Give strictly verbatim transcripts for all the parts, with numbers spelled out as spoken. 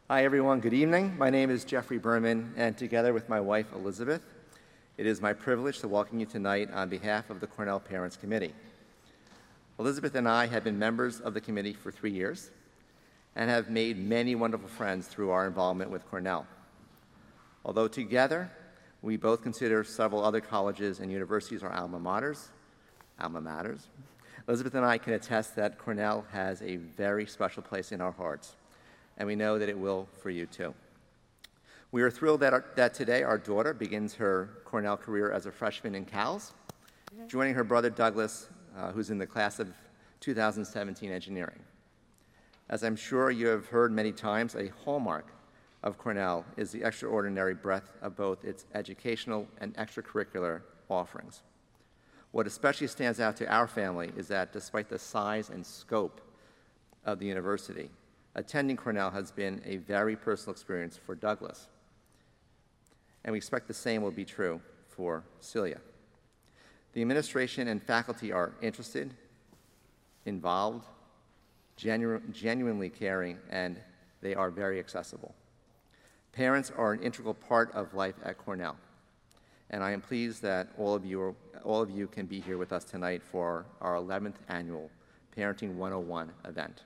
Hi, everyone. Good evening. My name is Jeffrey Berman, and together with my wife, Elizabeth, it is my privilege to welcome you tonight on behalf of the Cornell Parents Committee. Elizabeth and I have been members of the committee for three years and have made many wonderful friends through our involvement with Cornell. Although together, we both consider several other colleges and universities our alma maters, alma maters, Elizabeth and I can attest that Cornell has a very special place in our hearts, and we know that it will for you too. We are thrilled that, our, that today our daughter begins her Cornell career as a freshman in Cal's, joining her brother Douglas, uh, who's in the class of two thousand seventeen engineering. As I'm sure you have heard many times, a hallmark of Cornell is the extraordinary breadth of both its educational and extracurricular offerings. What especially stands out to our family is that despite the size and scope of the university, attending Cornell has been a very personal experience for Douglas, and we expect the same will be true for Celia. The administration and faculty are interested, involved, genu- genuinely caring, and they are very accessible. Parents are an integral part of life at Cornell, and I am pleased that all of you, are, all of you can be here with us tonight for our eleventh annual Parenting one oh one event.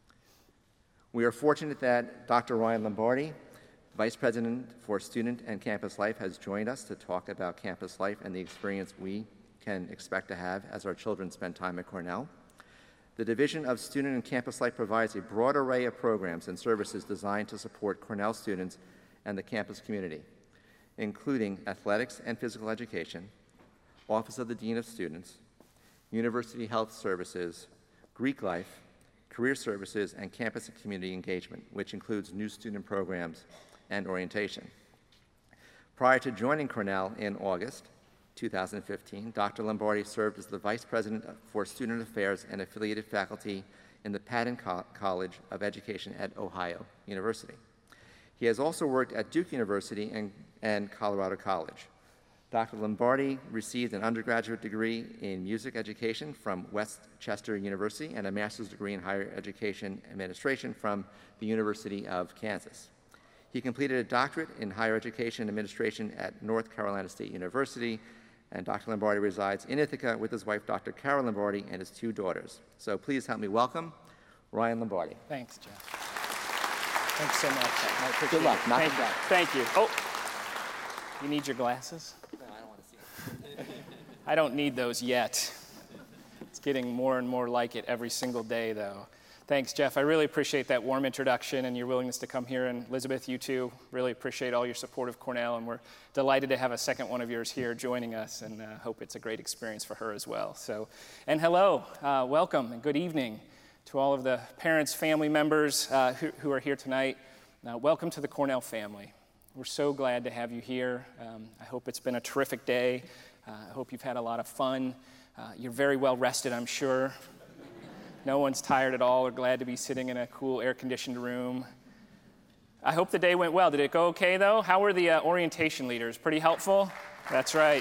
We are fortunate that Doctor Ryan Lombardi, Vice President for Student and Campus Life, has joined us to talk about campus life and the experience we can expect to have as our children spend time at Cornell. The Division of Student and Campus Life provides a broad array of programs and services designed to support Cornell students and the campus community, including athletics and physical education, Office of the Dean of Students, University Health Services, Greek life, career services, and campus and community engagement, which includes new student programs and orientation. Prior to joining Cornell in August two thousand fifteen, Doctor Lombardi served as the Vice President for Student Affairs and affiliated faculty in the Patton Co- College of Education at Ohio University. He has also worked at Duke University and, and Colorado College. Doctor Lombardi received an undergraduate degree in music education from West Chester University and a master's degree in higher education administration from the University of Kansas. He completed a doctorate in higher education administration at North Carolina State University, and Doctor Lombardi resides in Ithaca with his wife, Doctor Carol Lombardi, and his two daughters. So please help me welcome Ryan Lombardi. Thanks, Jeff. Thanks so much. I appreciate Good luck. It. Knock Thank, it down. Thank you. Oh, you need your glasses? No, I don't want to see it. I don't need those yet. It's getting more and more like it every single day, though. Thanks, Jeff. I really appreciate that warm introduction and your willingness to come here. And Elizabeth, you too. Really appreciate all your support of Cornell. And we're delighted to have a second one of yours here joining us, and uh, hope it's a great experience for her as well. So, and hello, uh, welcome, and good evening to all of the parents, family members uh, who, who are here tonight. Uh, welcome to the Cornell family. We're so glad to have you here. Um, I hope it's been a terrific day. Uh, I hope you've had a lot of fun. Uh, you're very well rested, I'm sure. No one's tired at all or glad to be sitting in a cool air-conditioned room. I hope the day went well. Did it go okay, though? How were the uh, orientation leaders? Pretty helpful? That's right.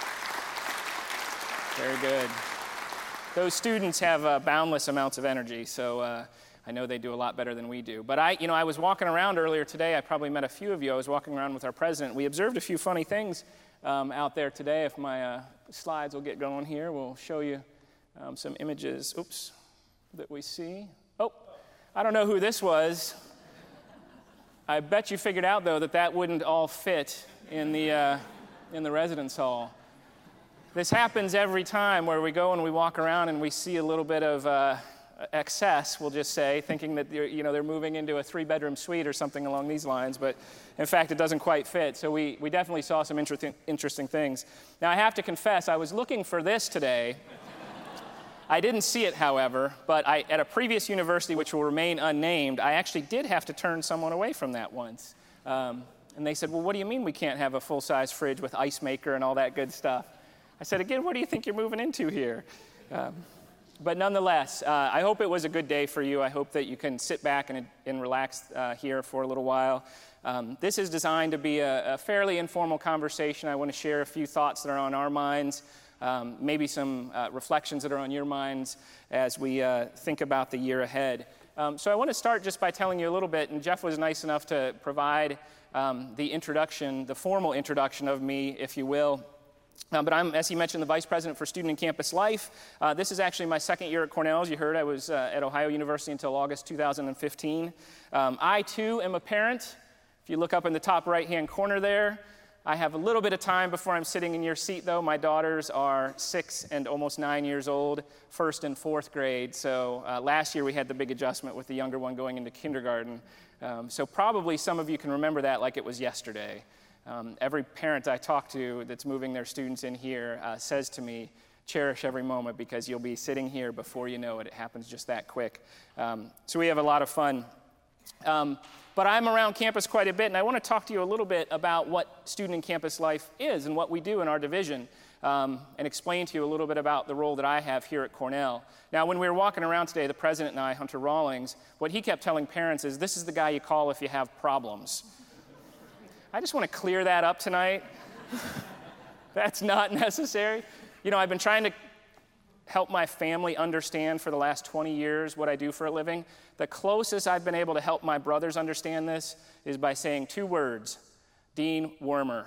Very good. Those students have uh, boundless amounts of energy, so uh, I know they do a lot better than we do. But I, you know, I was walking around earlier today. I probably met a few of you. I was walking around with our president. We observed a few funny things um, out there today. If my uh, slides will get going here, we'll show you um, some images. Oops. That we see. Oh, I don't know who this was. I bet you figured out, though, that that wouldn't all fit in the uh, in the residence hall. This happens every time where we go and we walk around and we see a little bit of uh, excess, we'll just say, thinking that they're, you know, they're moving into a three-bedroom suite or something along these lines, but in fact, it doesn't quite fit. So we, we definitely saw some interesting, interesting things. Now, I have to confess, I was looking for this today. I didn't see it, however, but I, at a previous university, which will remain unnamed, I actually did have to turn someone away from that once. Um, and they said, well, what do you mean we can't have a full-size fridge with ice maker and all that good stuff? I said, again, what do you think you're moving into here? Um, but nonetheless, uh, I hope it was a good day for you. I hope that you can sit back and, and relax uh, here for a little while. Um, this is designed to be a, a fairly informal conversation. I want to share a few thoughts that are on our minds. Um, maybe some uh, reflections that are on your minds as we uh, think about the year ahead. Um, so I want to start just by telling you a little bit, and Jeff was nice enough to provide um, the introduction, the formal introduction of me, if you will. Uh, but I'm, as he mentioned, the Vice President for Student and Campus Life. Uh, this is actually my second year at Cornell. As you heard, I was uh, at Ohio University until August two thousand fifteen. Um, I, too, am a parent. If you look up in the top right-hand corner there, I have a little bit of time before I'm sitting in your seat, though. My daughters are six and almost nine years old, first and fourth grade. So uh, last year we had the big adjustment with the younger one going into kindergarten. Um, so probably some of you can remember that like it was yesterday. Um, every parent I talk to that's moving their students in here uh, says to me, cherish every moment because you'll be sitting here before you know it. It happens just that quick. Um, so we have a lot of fun. Um, but I'm around campus quite a bit, and I want to talk to you a little bit about what student and campus life is and what we do in our division, um, and explain to you a little bit about the role that I have here at Cornell. Now, when we were walking around today, the president and I, Hunter Rawlings, what he kept telling parents is, this is the guy you call if you have problems. I just want to clear that up tonight. That's not necessary. You know, I've been trying to help my family understand for the last twenty years what I do for a living. The closest I've been able to help my brothers understand this is by saying two words, Dean Wormer.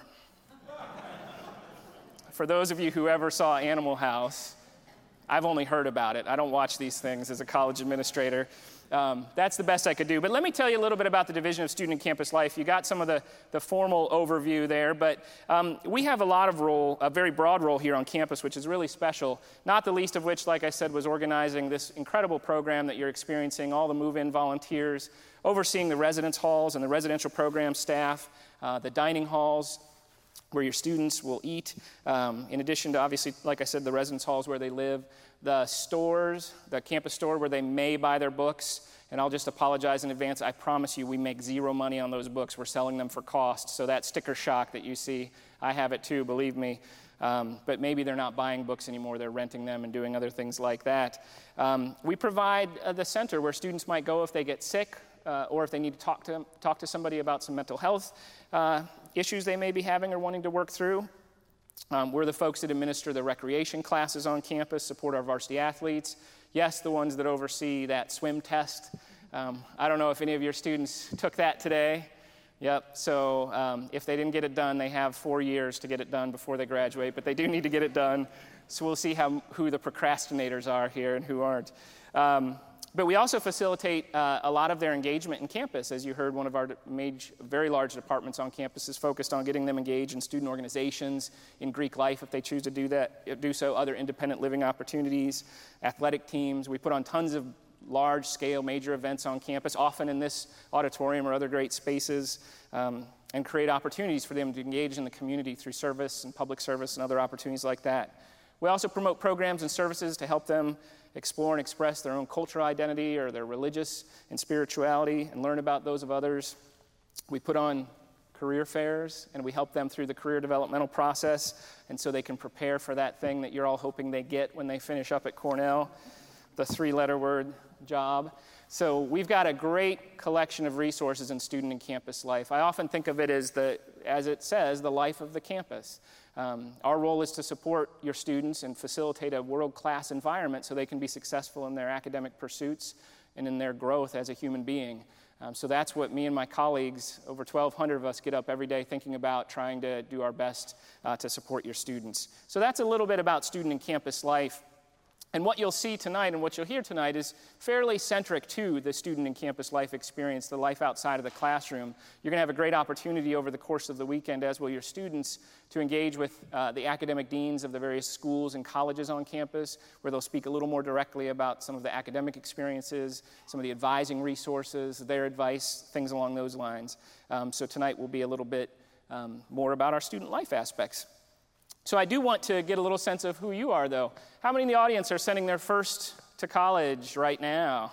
For those of you who ever saw Animal House, I've only heard about it. I don't watch these things as a college administrator. Um, that's the best I could do. But let me tell you a little bit about the Division of Student and Campus Life. You got some of the, the formal overview there, but um, we have a lot of role, a very broad role here on campus, which is really special, not the least of which, like I said, was organizing this incredible program that you're experiencing, all the move-in volunteers, overseeing the residence halls and the residential program staff, uh, the dining halls, where your students will eat, um, in addition to, obviously, like I said, the residence halls where they live, the stores, the campus store where they may buy their books, and I'll just apologize in advance. I promise you we make zero money on those books. We're selling them for cost, so that sticker shock that you see, I have it too, believe me. Um, but maybe they're not buying books anymore. They're renting them and doing other things like that. Um, we provide uh, the center where students might go if they get sick, uh, or if they need to talk to, talk to somebody about some mental health uh, issues they may be having or wanting to work through. Um, we're the folks that administer the recreation classes on campus, support our varsity athletes. Yes, the ones that oversee that swim test. Um, I don't know if any of your students took that today. Yep, so um, if they didn't get it done, they have four years to get it done before they graduate, but they do need to get it done. So we'll see how, who the procrastinators are here and who aren't. Um, But we also facilitate uh, a lot of their engagement in campus. As you heard, one of our major, very large departments on campus is focused on getting them engaged in student organizations, in Greek life if they choose to do that, do so, other independent living opportunities, athletic teams. We put on tons of large-scale major events on campus, often in this auditorium or other great spaces, um, and create opportunities for them to engage in the community through service and public service and other opportunities like that. We also promote programs and services to help them explore and express their own cultural identity or their religious and spirituality and learn about those of others. We put on career fairs and we help them through the career developmental process, and so they can prepare for that thing that you're all hoping they get when they finish up at Cornell, the three-letter word, job. So we've got a great collection of resources in student and campus life. I often think of it as, the, as it says, the life of the campus. Um, our role is to support your students and facilitate a world-class environment so they can be successful in their academic pursuits and in their growth as a human being. Um, so that's what me and my colleagues, over twelve hundred of us, get up every day thinking about, trying to do our best uh, to support your students. So that's a little bit about student and campus life. And what you'll see tonight and what you'll hear tonight is fairly centric to the student and campus life experience, the life outside of the classroom. You're going to have a great opportunity over the course of the weekend, as will your students, to engage with uh, the academic deans of the various schools and colleges on campus, where they'll speak a little more directly about some of the academic experiences, some of the advising resources, their advice, things along those lines. Um, so tonight will be a little bit um, more about our student life aspects. So I do want to get a little sense of who you are, though. How many in the audience are sending their first to college right now?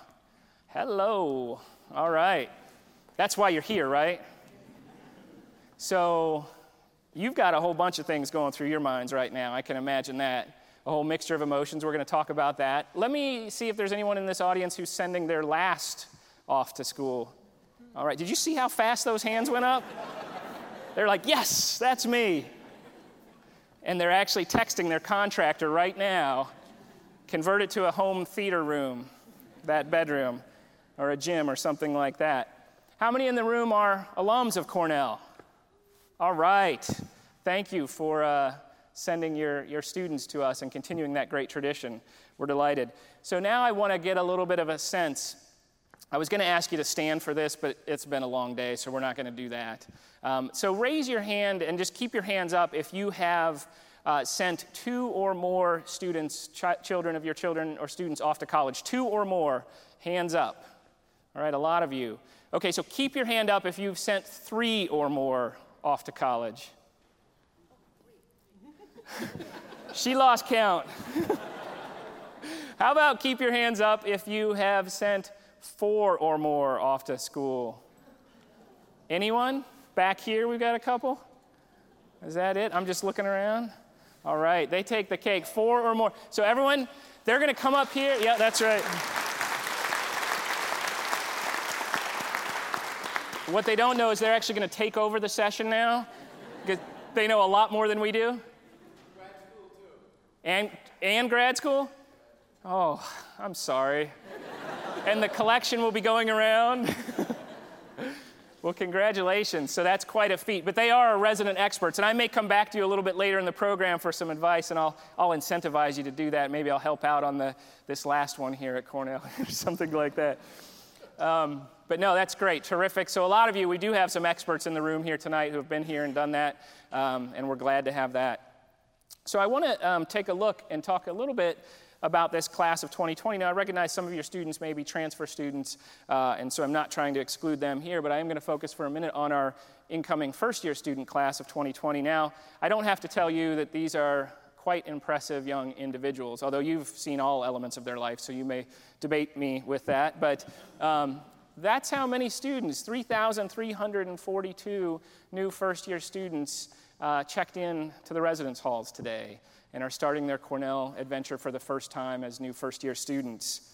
Hello. All right. That's why you're here, right? So you've got a whole bunch of things going through your minds right now. I can imagine that. A whole mixture of emotions. We're going to talk about that. Let me see if there's anyone in this audience who's sending their last off to school. All right. Did you see how fast those hands went up? They're like, yes, that's me. And they're actually texting their contractor right now, convert it to a home theater room, that bedroom. or a gym or something like that. How many in the room are alums of Cornell? All right. Thank you for uh, sending your, your students to us and continuing that great tradition. We're delighted. So now I want to get a little bit of a sense. I was going to ask you to stand for this, but it's been a long day, so we're not going to do that. Um, so raise your hand and just keep your hands up if you have uh, sent two or more students, ch- children of your children or students off to college. Two or more, hands up. All right, a lot of you. Okay, so keep your hand up if you've sent three or more off to college. She lost count. How about keep your hands up if you have sent four or more off to school? Anyone? Back here, we've got a couple. Is that it? I'm just looking around. All right, they take the cake. Four or more. So everyone, they're going to come up here. Yeah, that's right. What they don't know is they're actually going to take over the session now, because they know a lot more than we do. Grad school, too. And, and grad school? Oh, I'm sorry. And the collection will be going around. Well, congratulations. So that's quite a feat. But they are our resident experts. And I may come back to you a little bit later in the program for some advice, and I'll, I'll incentivize you to do that. Maybe I'll help out on the, this last one here at Cornell or something like that. Um, but no, that's great. Terrific. So a lot of you, we do have some experts in the room here tonight who have been here and done that, um, and we're glad to have that. So I want to um, take a look and talk a little bit about this class of twenty twenty. Now, I recognize some of your students may be transfer students, uh, and so I'm not trying to exclude them here, but I am going to focus for a minute on our incoming first-year student class of twenty twenty. Now, I don't have to tell you that these are quite impressive young individuals, although you've seen all elements of their life, so you may debate me with that. But um, that's how many students, three thousand three hundred forty-two new first-year students uh, checked in to the residence halls today and are starting their Cornell adventure for the first time as new first-year students.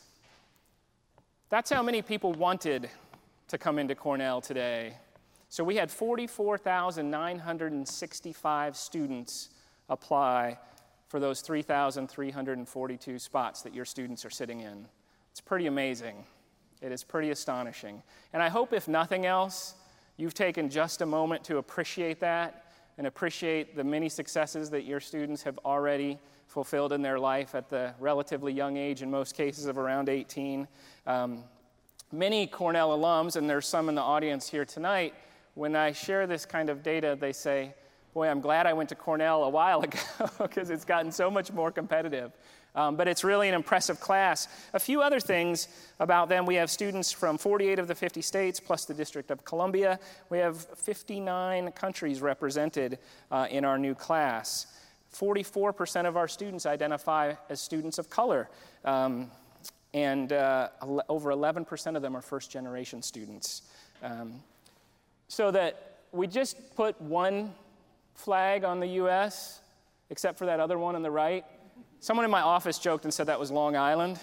That's how many people wanted to come into Cornell today. So we had forty-four thousand nine hundred sixty-five students apply for those three thousand three hundred forty-two spots that your students are sitting in. It's pretty amazing. It is pretty astonishing. And I hope, if nothing else, you've taken just a moment to appreciate that and appreciate the many successes that your students have already fulfilled in their life at the relatively young age, in most cases of around eighteen. Um, many Cornell alums, and there's some in the audience here tonight, when I share this kind of data, they say, boy, I'm glad I went to Cornell a while ago because it's gotten so much more competitive. Um, but it's really an impressive class. A few other things about them. We have students from forty-eight of the fifty states, plus the District of Columbia. We have fifty-nine countries represented uh, in our new class. forty-four percent of our students identify as students of color. Um, and uh, over eleven percent of them are first-generation students. Um, so that we just put one flag on the U S, except for that other one on the right. Someone in my office joked and said that was Long Island.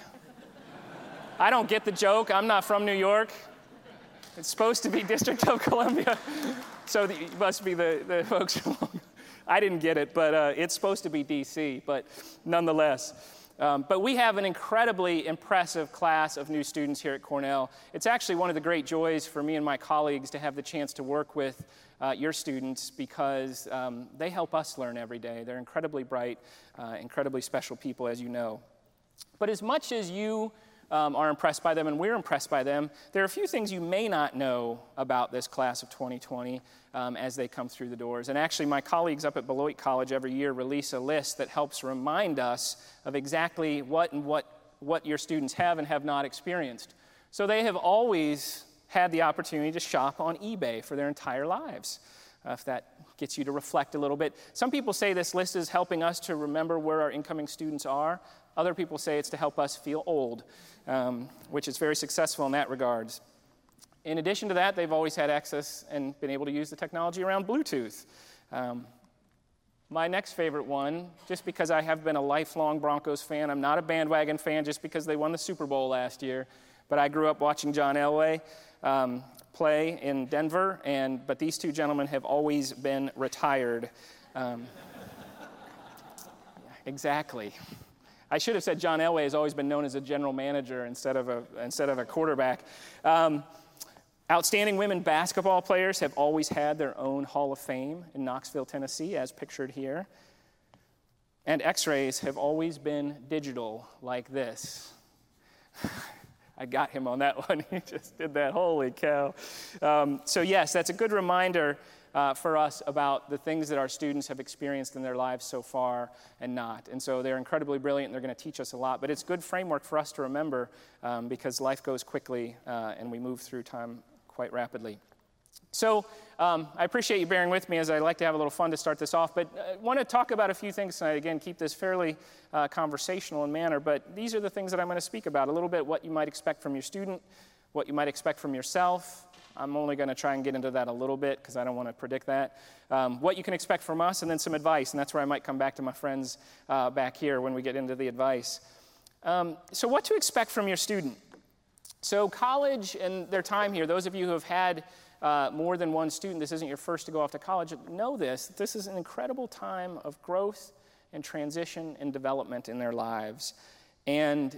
I don't get the joke. I'm not from New York. It's supposed to be District of Columbia. So the, it must be the, the folks from Long Island. I didn't get it, but uh, it's supposed to be D C, but nonetheless. Um, but we have an incredibly impressive class of new students here at Cornell. It's actually one of the great joys for me and my colleagues to have the chance to work with uh, your students, because um, they help us learn every day. They're incredibly bright, uh, incredibly special people, as you know. But as much as you um, are impressed by them and we're impressed by them, there are a few things you may not know about this class of twenty twenty um, as they come through the doors. And actually, my colleagues up at Beloit College every year release a list that helps remind us of exactly what and what, what your students have and have not experienced. So they have always had the opportunity to shop on eBay for their entire lives, uh, if that gets you to reflect a little bit. Some people say this list is helping us to remember where our incoming students are. Other people say it's to help us feel old, um, which is very successful in that regard. In addition to that, they've always had access and been able to use the technology around Bluetooth. Um, my next favorite one, just because I have been a lifelong Broncos fan, I'm not a bandwagon fan just because they won the Super Bowl last year, but I grew up watching John Elway um, play in Denver, and but these two gentlemen have always been retired. Um, exactly. I should have said John Elway has always been known as a general manager instead of a, instead of a quarterback. Um, outstanding women basketball players have always had their own Hall of Fame in Knoxville, Tennessee, as pictured here. And x-rays have always been digital like this. I got him on that one. He just did that. Holy cow. Um, so yes, that's a good reminder uh, for us about the things that our students have experienced in their lives so far and not. And so they're incredibly brilliant, and they're going to teach us a lot. But it's a good framework for us to remember um, because life goes quickly uh, and we move through time quite rapidly. So um, I appreciate you bearing with me as I like to have a little fun to start this off, but I want to talk about a few things tonight. Again, keep this fairly uh, conversational in manner, but these are the things that I'm going to speak about. A little bit what you might expect from your student, what you might expect from yourself. I'm only going to try and get into that a little bit because I don't want to predict that. Um, what you can expect from us, and then some advice, and that's where I might come back to my friends uh, back here when we get into the advice. Um, so what to expect from your student. So college and their time here, those of you who have had Uh, more than one student, this isn't your first to go off to college, know this, this is an incredible time of growth and transition and development in their lives. And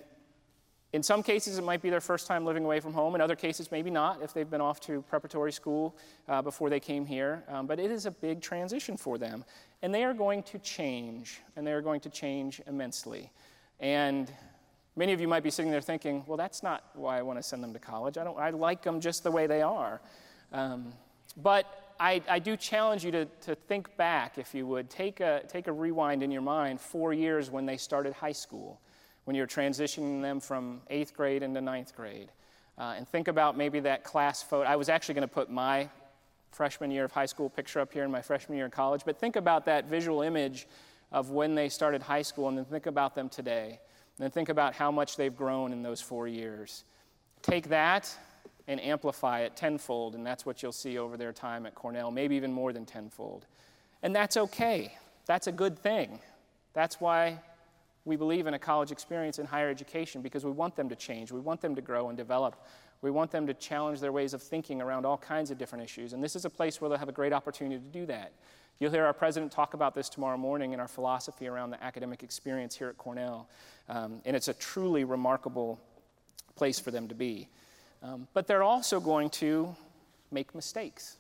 in some cases, it might be their first time living away from home. In other cases, maybe not, if they've been off to preparatory school uh, before they came here. Um, but it is a big transition for them. And they are going to change, and they are going to change immensely. And many of you might be sitting there thinking, well, that's not why I want to send them to college. I don't. I like them just the way they are. Um, but I, I do challenge you to, to think back, if you would. Take a, take a rewind in your mind four years when they started high school, when you're transitioning them from eighth grade into ninth grade. Uh, and think about maybe that class photo. I was actually going to put my freshman year of high school picture up here in my freshman year in college, but think about that visual image of when they started high school, and then think about them today. And then think about how much they've grown in those four years. Take that and amplify it tenfold, and that's what you'll see over their time at Cornell, maybe even more than tenfold. And that's okay. That's a good thing. That's why we believe in a college experience in higher education, because we want them to change. We want them to grow and develop. We want them to challenge their ways of thinking around all kinds of different issues. And this is a place where they'll have a great opportunity to do that. You'll hear our president talk about this tomorrow morning in our philosophy around the academic experience here at Cornell. Um, and it's a truly remarkable place for them to be. Um, but they're also going to make mistakes.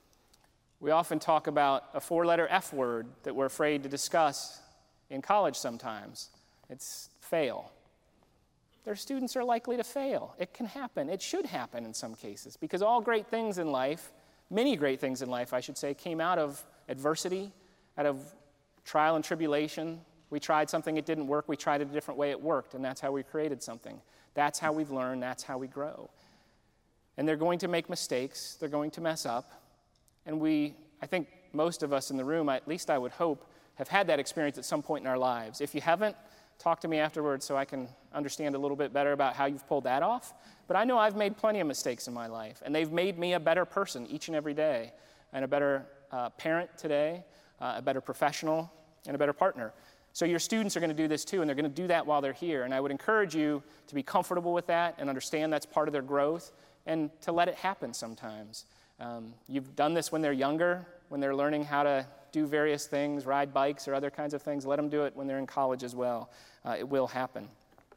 We often talk about a four-letter F word that we're afraid to discuss in college sometimes. It's fail. Their students are likely to fail. It can happen. It should happen in some cases, because all great things in life, many great things in life, I should say, came out of adversity, out of trial and tribulation. We tried something, it didn't work. We tried it a different way, it worked, and that's how we created something. That's how we've learned. That's how we grow. And they're going to make mistakes. They're going to mess up. And we, I think most of us in the room, at least I would hope, have had that experience at some point in our lives. If you haven't, talk to me afterwards so I can understand a little bit better about how you've pulled that off. But I know I've made plenty of mistakes in my life, and they've made me a better person each and every day, and a better uh, parent today, uh, a better professional, and a better partner. So your students are going to do this too, and they're going to do that while they're here. And I would encourage you to be comfortable with that and understand that's part of their growth, and to let it happen sometimes. Um, you've done this when they're younger, when they're learning how to do various things, ride bikes or other kinds of things. Let them do it when they're in college as well. Uh, it will happen.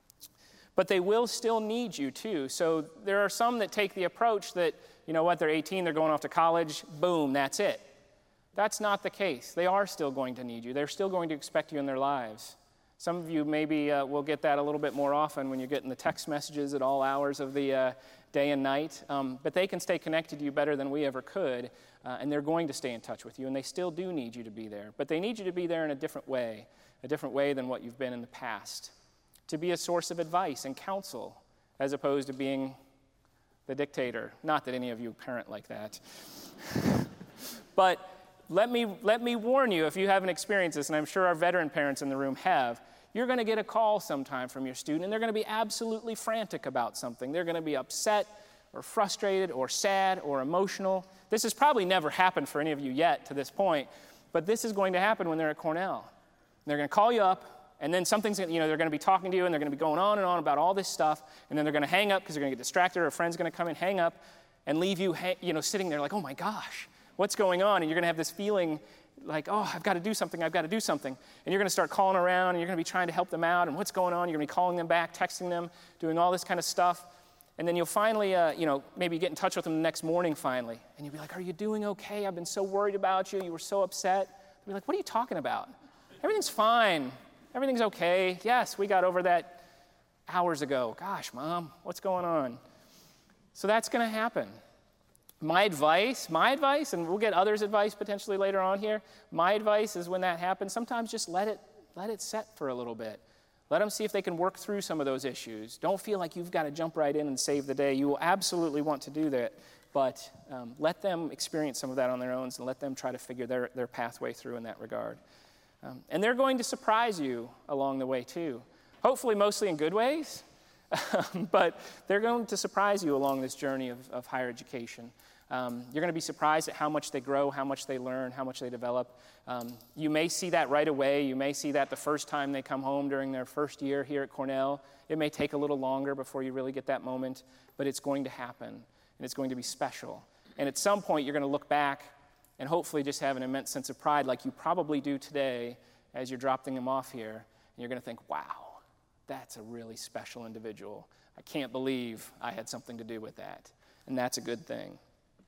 But they will still need you too. So there are some that take the approach that, you know what, they're eighteen, they're going off to college, boom, that's it. That's not the case. They are still going to need you. They're still going to expect you in their lives. Some of you maybe uh, will get that a little bit more often when you're getting the text messages at all hours of the uh, day and night. Um, but they can stay connected to you better than we ever could, uh, and they're going to stay in touch with you, and they still do need you to be there. But they need you to be there in a different way, a different way than what you've been in the past, to be a source of advice and counsel, as opposed to being the dictator. Not that any of you parent like that. But Let me, let me warn you, if you haven't experienced this, and I'm sure our veteran parents in the room have, you're going to get a call sometime from your student, and they're going to be absolutely frantic about something. They're going to be upset or frustrated or sad or emotional. This has probably never happened for any of you yet to this point, but this is going to happen when they're at Cornell. They're going to call you up, and then something's going to, you know, they're going to be talking to you, and they're going to be going on and on about all this stuff, and then they're going to hang up because they're going to get distracted, or a friend's going to come and hang up and leave you, you know, sitting there like, oh my gosh, what's going on? And you're going to have this feeling like, oh, I've got to do something, I've got to do something. And you're going to start calling around, and you're going to be trying to help them out, and what's going on? You're going to be calling them back, texting them, doing all this kind of stuff. And then you'll finally, uh, you know, maybe get in touch with them the next morning finally. And you'll be like, are you doing okay? I've been so worried about you. You were so upset. They'll be like, what are you talking about? Everything's fine. Everything's okay. Yes, we got over that hours ago. Gosh, Mom, what's going on? So that's going to happen. My advice, my advice, and we'll get others' advice potentially later on here, my advice is when that happens, sometimes just let it, let it set for a little bit. Let them see if they can work through some of those issues. Don't feel like you've got to jump right in and save the day. You will absolutely want to do that, but um, let them experience some of that on their own and let them try to figure their, their pathway through in that regard. Um, and they're going to surprise you along the way too. Hopefully mostly in good ways, but they're going to surprise you along this journey of, of higher education. Um, you're going to be surprised at how much they grow, how much they learn, how much they develop. Um, you may see that right away. You may see that the first time they come home during their first year here at Cornell. It may take a little longer before you really get that moment, but it's going to happen, and it's going to be special. And at some point, you're going to look back and hopefully just have an immense sense of pride like you probably do today as you're dropping them off here, and you're going to think, wow, that's a really special individual. I can't believe I had something to do with that, and that's a good thing.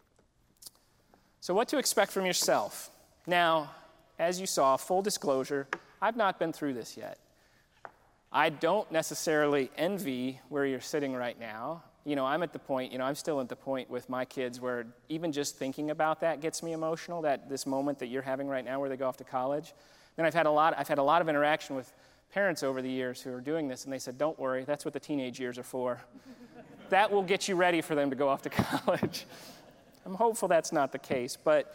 So what to expect from yourself. Now, as you saw, full disclosure, I've not been through this yet. I don't necessarily envy where you're sitting right now. You know, I'm at the point, you know, I'm still at the point with my kids where even just thinking about that gets me emotional, that this moment that you're having right now where they go off to college. Then I've had a lot, I've had a lot of interaction with parents over the years who are doing this, and they said, don't worry, that's what the teenage years are for. That will get you ready for them to go off to college. I'm hopeful that's not the case, but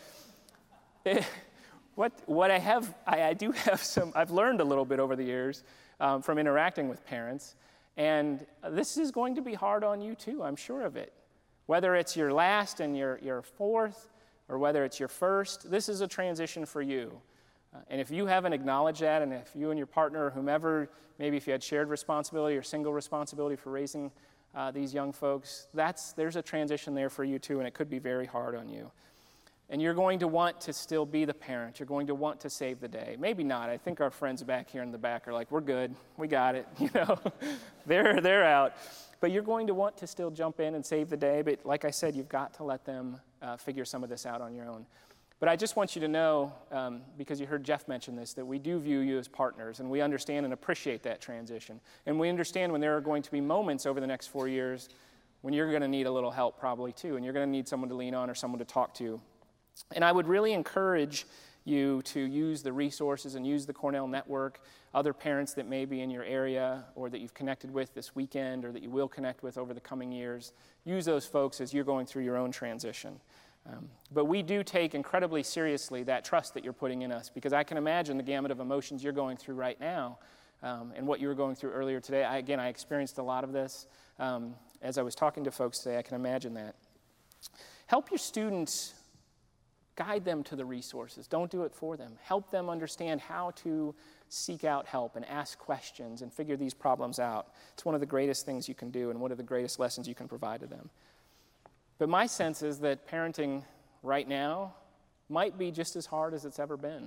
it, what what I have, I, I do have some, I've learned a little bit over the years um, from interacting with parents, and this is going to be hard on you too, I'm sure of it. Whether it's your last and your, your fourth, or whether it's your first, this is a transition for you. Uh, and if you haven't acknowledged that, and if you and your partner or whomever, maybe if you had shared responsibility or single responsibility for raising Uh, these young folks, that's there's a transition there for you too, and it could be very hard on you. And you're going to want to still be the parent. You're going to want to save the day. Maybe not. I think our friends back here in the back are like, we're good. We got it. You know, they're they're out. But you're going to want to still jump in and save the day. But like I said, you've got to let them uh, figure some of this out on your own. But I just want you to know, um, because you heard Jeff mention this, that we do view you as partners, and we understand and appreciate that transition. And we understand when there are going to be moments over the next four years when you're going to need a little help probably too, and you're going to need someone to lean on or someone to talk to. And I would really encourage you to use the resources and use the Cornell Network, other parents that may be in your area or that you've connected with this weekend or that you will connect with over the coming years. Use those folks as you're going through your own transition. Um, but we do take incredibly seriously that trust that you're putting in us, because I can imagine the gamut of emotions you're going through right now um, and what you were going through earlier today. I, again, I experienced a lot of this. Um, as I was talking to folks today, I can imagine that. Help your students, guide them to the resources. Don't do it for them. Help them understand how to seek out help and ask questions and figure these problems out. It's one of the greatest things you can do and one of the greatest lessons you can provide to them. But my sense is that parenting right now might be just as hard as it's ever been.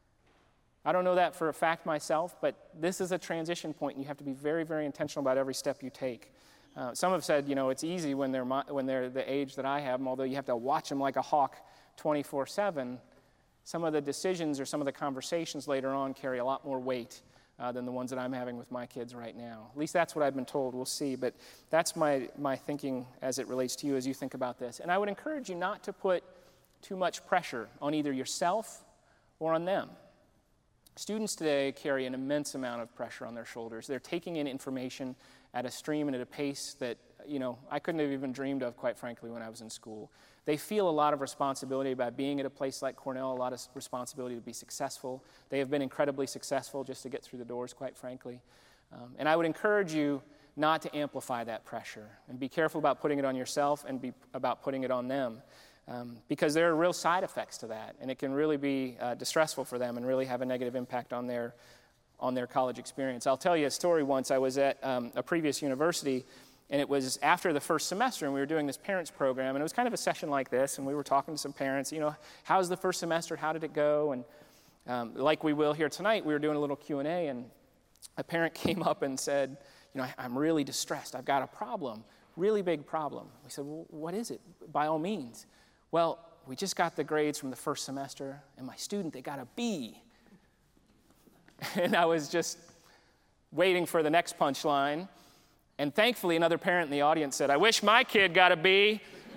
I don't know that for a fact myself, but this is a transition point, and you have to be very, very intentional about every step you take. Uh, some have said, you know, it's easy when they're my, when they're the age that I have them, although you have to watch them like a hawk twenty-four seven. Some of the decisions or some of the conversations later on carry a lot more weight Uh, than the ones that I'm having with my kids right now. At least that's what I've been told. We'll see. But that's my, my thinking as it relates to you as you think about this. And I would encourage you not to put too much pressure on either yourself or on them. Students today carry an immense amount of pressure on their shoulders. They're taking in information at a stream and at a pace that, you know, I couldn't have even dreamed of, quite frankly, when I was in school. They feel a lot of responsibility by being at a place like Cornell, a lot of responsibility to be successful. They have been incredibly successful just to get through the doors, quite frankly. Um, and I would encourage you not to amplify that pressure, and be careful about putting it on yourself and be about putting it on them, um, because there are real side effects to that, and it can really be uh, distressful for them and really have a negative impact on their on their college experience. I'll tell you a story. Once I was at um, a previous university, And it was after the first semester, and we were doing this parents program, and it was kind of a session like this, and we were talking to some parents, you know, how's the first semester, how did it go? And um, like we will here tonight, we were doing a little Q and A, and a parent came up and said, you know, I'm really distressed. I've got a problem, really big problem. We said, well, what is it? By all means. Well, we just got the grades from the first semester, and my student, they got a B. And I was just waiting for the next punchline. And thankfully, another parent in the audience said, I wish my kid got a B.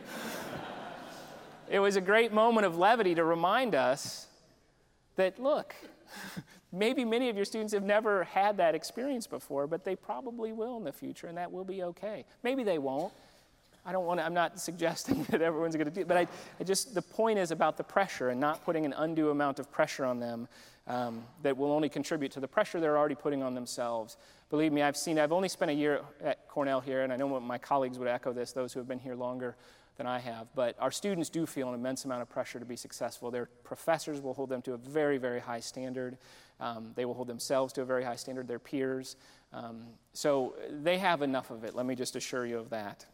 It was a great moment of levity to remind us that, look, maybe many of your students have never had that experience before, but they probably will in the future, and that will be okay. Maybe they won't. I don't want to, I'm not suggesting that everyone's going to do it, but I, I just, the point is about the pressure and not putting an undue amount of pressure on them um, that will only contribute to the pressure they're already putting on themselves. Believe me, I've seen, I've only spent a year at Cornell here, and I know my colleagues would echo this, those who have been here longer than I have, but our students do feel an immense amount of pressure to be successful. Their professors will hold them to a very, very high standard. Um, they will hold themselves to a very high standard, their peers. Um, so they have enough of it, let me just assure you of that.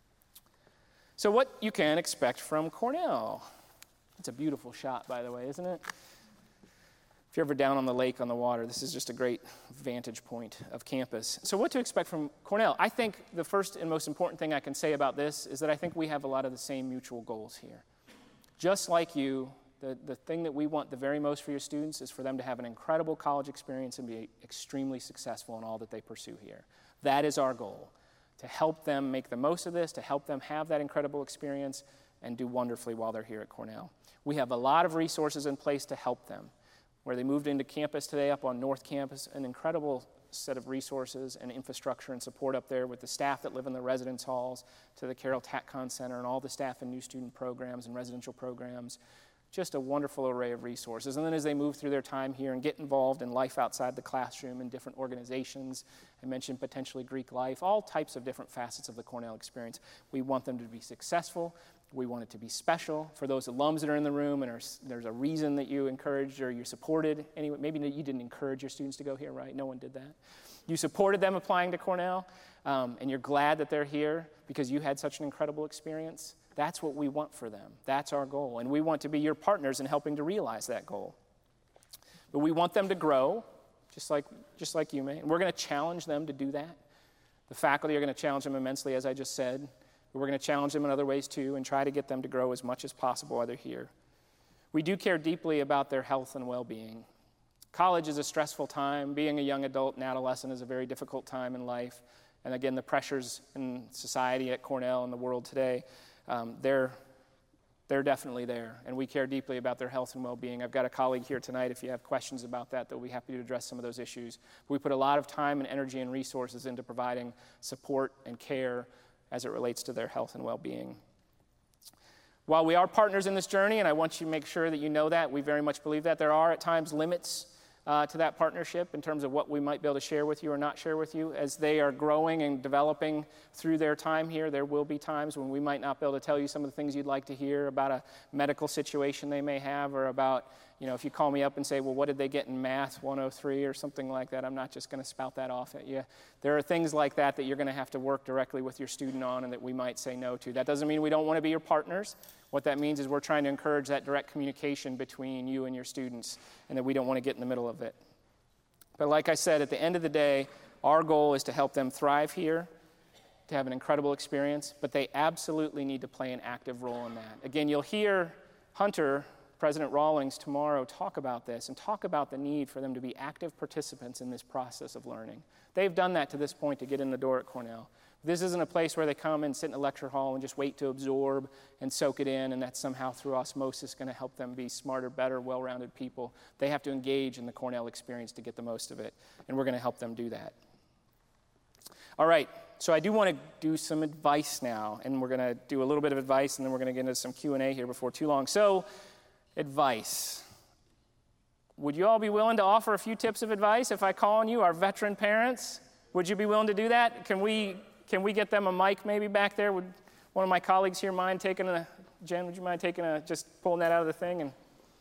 So what you can expect from Cornell. It's a beautiful shot, by the way, isn't it? If you're ever down on the lake on the water, this is just a great vantage point of campus. So what to expect from Cornell? I think the first and most important thing I can say about this is that I think we have a lot of the same mutual goals here. Just like you, the, the thing that we want the very most for your students is for them to have an incredible college experience and be extremely successful in all that they pursue here. That is our goal, to help them make the most of this, to help them have that incredible experience and do wonderfully while they're here at Cornell. We have a lot of resources in place to help them. Where they moved into campus today up on North Campus, an incredible set of resources and infrastructure and support up there with the staff that live in the residence halls, to the Carroll TACCON Center and all the staff in new student programs and residential programs. Just a wonderful array of resources. And then as they move through their time here and get involved in life outside the classroom in different organizations, I mentioned potentially Greek life, all types of different facets of the Cornell experience. We want them to be successful. We want it to be special. For those alums that are in the room and are, there's a reason that you encouraged or you supported, anyway, maybe you didn't encourage your students to go here, right? No one did that. You supported them applying to Cornell, um, and you're glad that they're here because you had such an incredible experience. That's what we want for them. That's our goal. And we want to be your partners in helping to realize that goal. But we want them to grow, just like, just like you may. And we're going to challenge them to do that. The faculty are going to challenge them immensely, as I just said. But we're going to challenge them in other ways too and try to get them to grow as much as possible while they're here. We do care deeply about their health and well-being. College is a stressful time. Being a young adult and adolescent is a very difficult time in life. And again, the pressures in society at Cornell and the world today, um, they're, they're definitely there. And we care deeply about their health and well-being. I've got a colleague here tonight, if you have questions about that, that we'll be happy to address some of those issues. We put a lot of time and energy and resources into providing support and care as it relates to their health and well-being. While we are partners in this journey, and I want you to make sure that you know that, we very much believe that, there are at times limits uh, to that partnership in terms of what we might be able to share with you or not share with you. As they are growing and developing through their time here, there will be times when we might not be able to tell you some of the things you'd like to hear about a medical situation they may have, or about, you know, if you call me up and say, well, what did they get in math one oh three or something like that, I'm not just going to spout that off at you. There are things like that that you're going to have to work directly with your student on and that we might say no to. That doesn't mean we don't want to be your partners. What that means is we're trying to encourage that direct communication between you and your students and that we don't want to get in the middle of it. But like I said, at the end of the day, our goal is to help them thrive here, to have an incredible experience, but they absolutely need to play an active role in that. Again, you'll hear Hunter, President Rawlings, tomorrow talk about this and talk about the need for them to be active participants in this process of learning. They've done that to this point to get in the door at Cornell. This isn't a place where they come and sit in a lecture hall and just wait to absorb and soak it in, and that's somehow through osmosis going to help them be smarter, better, well-rounded people. They have to engage in the Cornell experience to get the most of it, and we're going to help them do that. All right, so I do want to do some advice now, and we're going to do a little bit of advice, and then we're going to get into some Q and A here before too long. So, advice. Would you all be willing to offer a few tips of advice if I call on you, our veteran parents? Would you be willing to do that? Can we... Can we get them a mic maybe back there? Would one of my colleagues here mind taking a, Jen, would you mind taking a, just pulling that out of the thing? And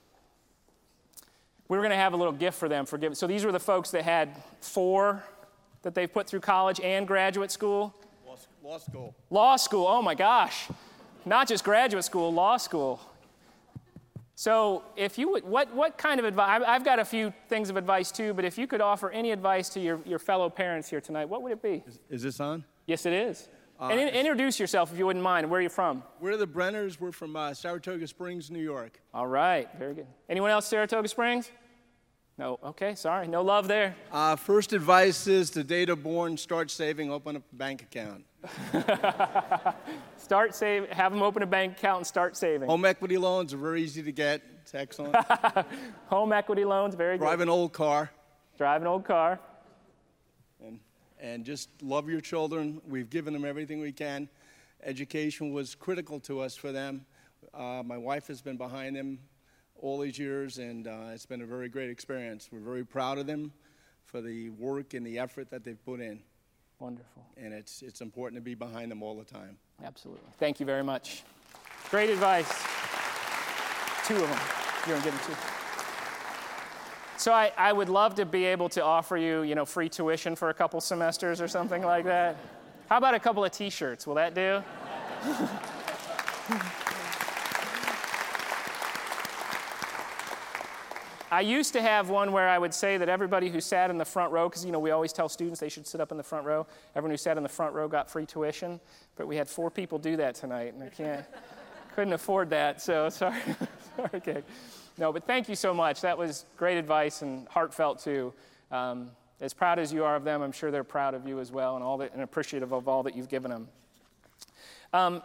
we were going to have a little gift for them for giving. So these were the folks that had four that they've put through college and graduate school. Law, Law school. Law school, oh my gosh. Not just graduate school, law school. So if you would, what, what kind of advice, I've got a few things of advice too, but if you could offer any advice to your, your fellow parents here tonight, what would it be? Is, is this on? Yes, it is. Uh, and in, introduce yourself if you wouldn't mind. Where are you from? We're the Brenners. We're from uh, Saratoga Springs, New York. All right, very good. Anyone else Saratoga Springs? No, okay, sorry, no love there. Uh, first advice is the date born, start saving, open up a bank account. Start save, have them open a bank account and start saving. Home equity loans are very easy to get. It's excellent. Home equity loans, very good. Drive an old car. Drive an old car. And, and just love your children. We've given them everything we can. Education was critical to us for them. Uh, my wife has been behind them all these years, and uh, it's been a very great experience. We're very proud of them for the work and the effort that they've put in. Wonderful. And it's, it's important to be behind them all the time. Absolutely. Thank you very much. Great advice. Two of them. You're going to give them two. So I, I would love to be able to offer you, you know, free tuition for a couple semesters or something like that. How about a couple of T-shirts? Will that do? I used to have one where I would say that everybody who sat in the front row, because, you know, we always tell students they should sit up in the front row. Everyone who sat in the front row got free tuition. But we had four people do that tonight, and I can't, couldn't afford that, so sorry. Sorry, okay. No, but thank you so much. That was great advice and heartfelt, too. Um, as proud as you are of them, I'm sure they're proud of you as well, and, all that, and appreciative of all that you've given them. Um,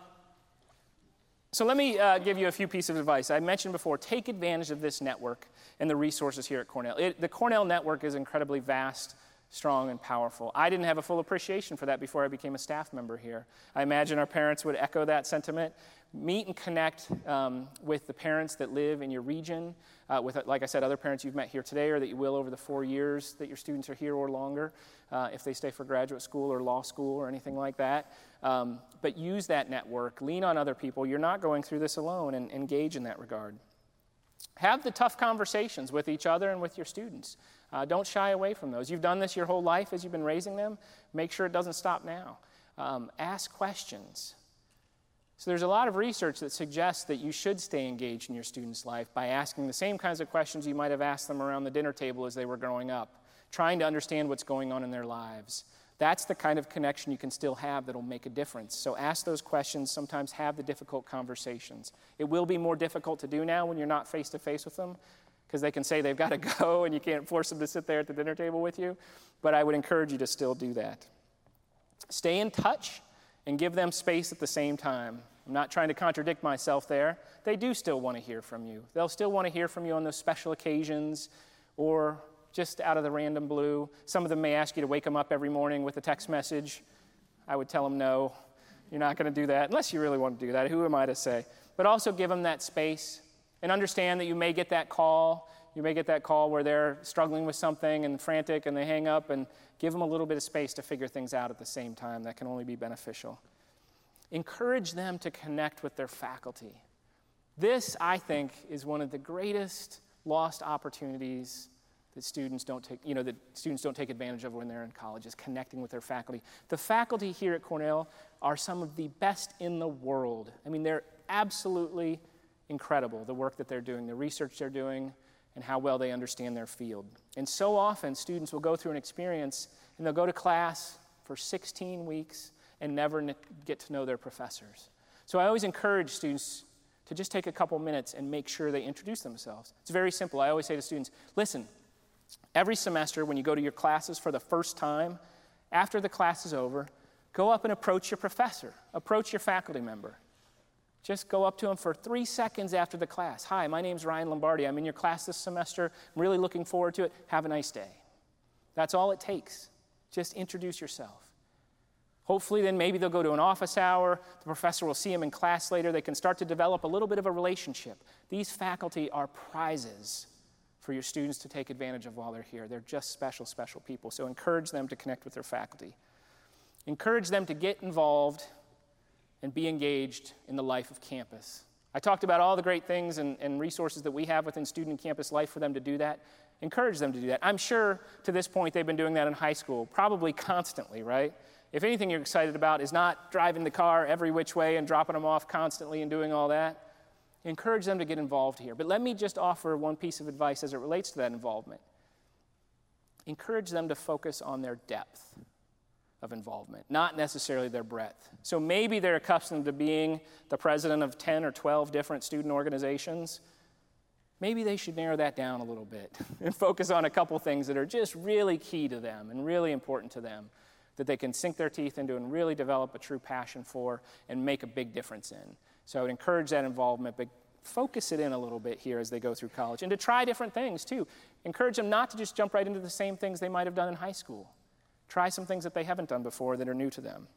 So let me uh, give you a few pieces of advice. I mentioned before, take advantage of this network and the resources here at Cornell. It, the Cornell network is incredibly vast, strong, and powerful. I didn't have a full appreciation for that before I became a staff member here. I imagine our parents would echo that sentiment. Meet and connect um, with the parents that live in your region, uh, with, like I said, other parents you've met here today or that you will over the four years that your students are here or longer, uh, if they stay for graduate school or law school or anything like that. Um, but use that network. Lean on other people. You're not going through this alone, and engage in that regard. Have the tough conversations with each other and with your students. Uh, don't shy away from those. You've done this your whole life as you've been raising them. Make sure it doesn't stop now. Um, ask questions. So there's a lot of research that suggests that you should stay engaged in your students' life by asking the same kinds of questions you might have asked them around the dinner table as they were growing up, trying to understand what's going on in their lives. That's the kind of connection you can still have that'll make a difference. So ask those questions, sometimes have the difficult conversations. It will be more difficult to do now when you're not face-to-face with them, because they can say they've got to go and you can't force them to sit there at the dinner table with you, but I would encourage you to still do that. Stay in touch and give them space at the same time. I'm not trying to contradict myself there. They do still want to hear from you. They'll still want to hear from you on those special occasions or just out of the random blue. Some of them may ask you to wake them up every morning with a text message. I would tell them no, you're not going to do that, unless you really want to do that. Who am I to say? But also give them that space and understand that you may get that call. You may get that call where they're struggling with something and frantic and they hang up, and give them a little bit of space to figure things out at the same time. That can only be beneficial. Encourage them to connect with their faculty. This, I think, is one of the greatest lost opportunities that students don't take, you know, that students don't take advantage of when they're in college, is connecting with their faculty. The faculty here at Cornell are some of the best in the world. I mean, they're absolutely incredible, the work that they're doing, the research they're doing, and how well they understand their field. And so often, students will go through an experience, and they'll go to class for sixteen weeks and never get to know their professors. So I always encourage students to just take a couple minutes and make sure they introduce themselves. It's very simple. I always say to students, listen, every semester when you go to your classes for the first time, after the class is over, go up and approach your professor, approach your faculty member. Just go up to them for three seconds after the class. Hi, my name's Ryan Lombardi. I'm in your class this semester. I'm really looking forward to it. Have a nice day. That's all it takes. Just introduce yourself. Hopefully then maybe they'll go to an office hour. The professor will see them in class later. They can start to develop a little bit of a relationship. These faculty are prizes for your students to take advantage of while they're here. They're just special, special people. So encourage them to connect with their faculty. Encourage them to get involved and be engaged in the life of campus. I talked about all the great things and, and resources that we have within student campus life for them to do that. Encourage them to do that. I'm sure to this point they've been doing that in high school, probably constantly, right? If anything you're excited about is not driving the car every which way and dropping them off constantly and doing all that, encourage them to get involved here. But let me just offer one piece of advice as it relates to that involvement. Encourage them to focus on their depth of involvement, not necessarily their breadth. So maybe they're accustomed to being the president of ten or twelve different student organizations. Maybe they should narrow that down a little bit and focus on a couple things that are just really key to them and really important to them, that they can sink their teeth into and really develop a true passion for and make a big difference in. So I would encourage that involvement, but focus it in a little bit here as they go through college, and to try different things too. Encourage them not to just jump right into the same things they might have done in high school. Try some things that they haven't done before that are new to them.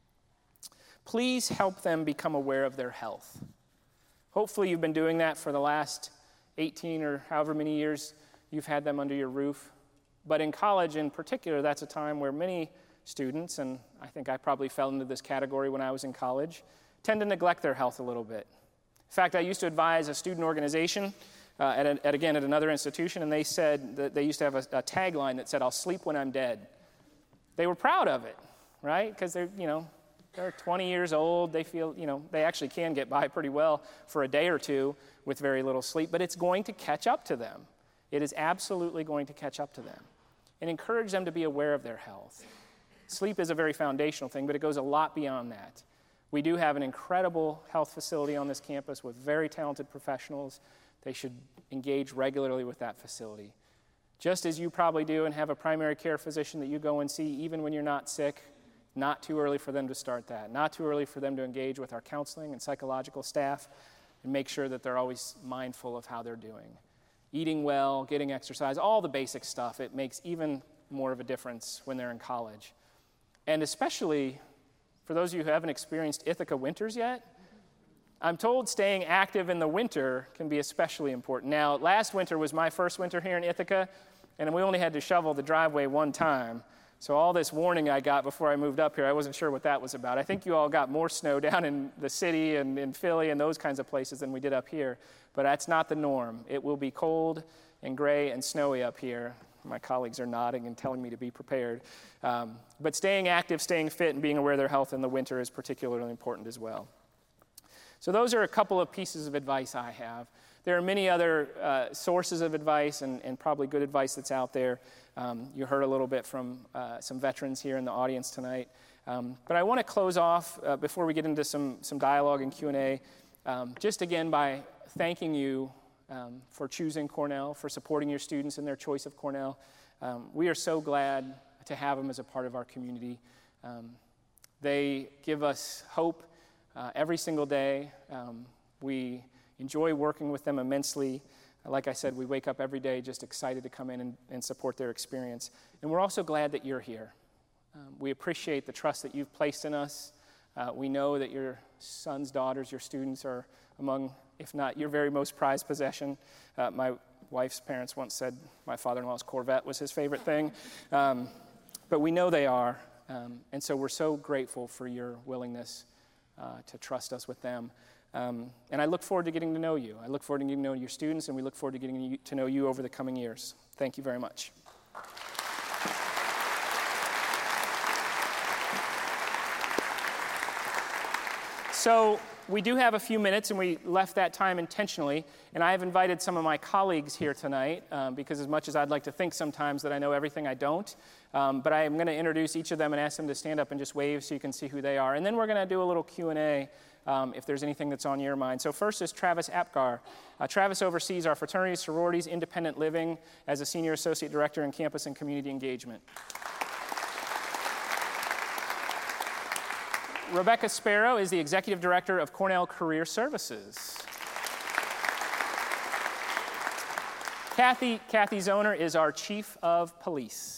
Please help them become aware of their health. Hopefully you've been doing that for the last eighteen or however many years you've had them under your roof. But in college in particular, that's a time where many students, and I think I probably fell into this category when I was in college, tend to neglect their health a little bit. In fact, I used to advise a student organization uh, at, a, at, again, at another institution, and they said that they used to have a, a tagline that said, "I'll sleep when I'm dead." They were proud of it, right? Because they're, you know, they're twenty years old. They feel, you know, they actually can get by pretty well for a day or two with very little sleep, but it's going to catch up to them. It is absolutely going to catch up to them. And encourage them to be aware of their health. Sleep is a very foundational thing, but it goes a lot beyond that. We do have an incredible health facility on this campus with very talented professionals. They should engage regularly with that facility. Just as you probably do and have a primary care physician that you go and see even when you're not sick, not too early for them to start that. Not too early for them to engage with our counseling and psychological staff and make sure that they're always mindful of how they're doing. Eating well, getting exercise, all the basic stuff. It makes even more of a difference when they're in college. And especially for those of you who haven't experienced Ithaca winters yet, I'm told staying active in the winter can be especially important. Now, last winter was my first winter here in Ithaca, and we only had to shovel the driveway one time. So all this warning I got before I moved up here, I wasn't sure what that was about. I think you all got more snow down in the city and in Philly and those kinds of places than we did up here, but that's not the norm. It will be cold and gray and snowy up here. My colleagues are nodding and telling me to be prepared. Um, but staying active, staying fit, and being aware of their health in the winter is particularly important as well. So those are a couple of pieces of advice I have. There are many other uh, sources of advice and, and probably good advice that's out there. Um, you heard a little bit from uh, some veterans here in the audience tonight. Um, but I want to close off uh, before we get into some, some dialogue and Q and A, um, just again by thanking you um, for choosing Cornell, for supporting your students in their choice of Cornell. Um, we are so glad to have them as a part of our community. Um, they give us hope uh, every single day. Um, we enjoy working with them immensely. Like I said, we wake up every day just excited to come in and, and support their experience. And we're also glad that you're here. Um, we appreciate the trust that you've placed in us. Uh, we know that your sons, daughters, your students are among, if not your very most prized possession. Uh, my wife's parents once said my father-in-law's Corvette was his favorite thing. Um, but we know they are. Um, and so we're so grateful for your willingness uh, to trust us with them. Um, and I look forward to getting to know you. I look forward to getting to know your students, and we look forward to getting you, to know you over the coming years. Thank you very much. So we do have a few minutes, and we left that time intentionally. And I have invited some of my colleagues here tonight, um, because as much as I'd like to think sometimes that I know everything, I don't. Um, but I am going to introduce each of them and ask them to stand up and just wave so you can see who they are. And then we're going to do a little Q and A. Um, if there's anything that's on your mind. So first is Travis Apgar. Uh, Travis oversees our fraternities, sororities, independent living as a senior associate director in campus and community engagement. Rebecca Sparrow is the executive director of Cornell Career Services. Kathy, Kathy Zoner is our chief of police.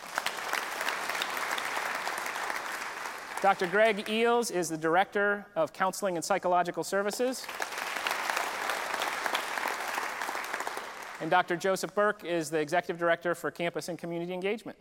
Doctor Greg Eels is the Director of Counseling and Psychological Services. And Doctor Joseph Burke is the Executive Director for Campus and Community Engagement.